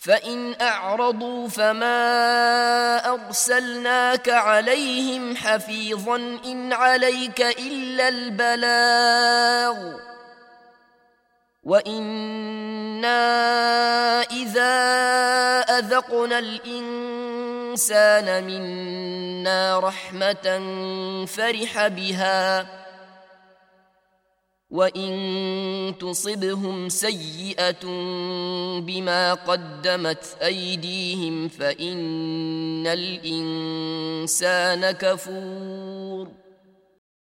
فإن أعرضوا فما أرسلناك عليهم حفيظا إن عليك إلا البلاغ وإنا إذا أذقنا الإنسان منا رحمة فرح بها وإن تصبهم سيئة بما قدمت أيديهم فإن الإنسان كفور